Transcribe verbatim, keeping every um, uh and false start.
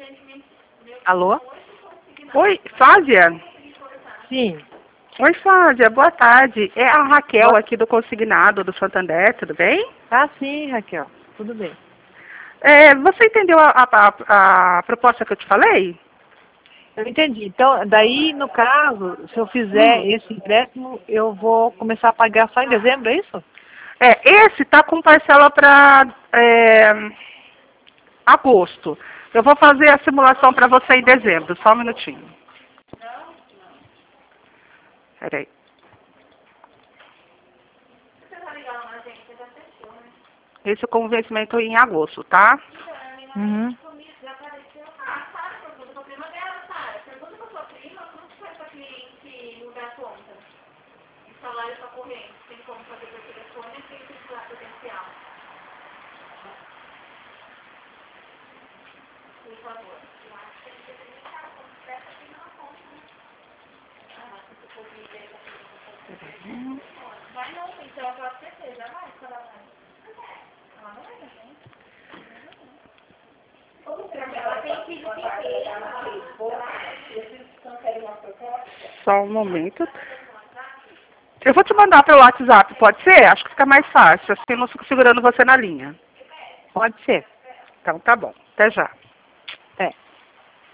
Alô? Oi, Flávia? Sim. Oi, Flávia, boa tarde. É a Raquel aqui do Consignado do Santander, tudo bem? Ah, sim, Raquel. Tudo bem. É, você entendeu a, a, a proposta que eu te falei? Eu entendi. Então, daí, no caso, se eu fizer Hum. esse empréstimo, eu vou começar a pagar só em dezembro, é isso? É, esse tá com parcela para é, agosto. Eu vou fazer a simulação para você em dezembro, só um minutinho. Peraí. Esse é com vencimento em agosto, tá? Uhum. Só um momento. Eu vou te mandar pelo WhatsApp, pode ser? Acho que fica mais fácil, assim eu não fico segurando você na linha. Pode ser. Então tá bom. Até já.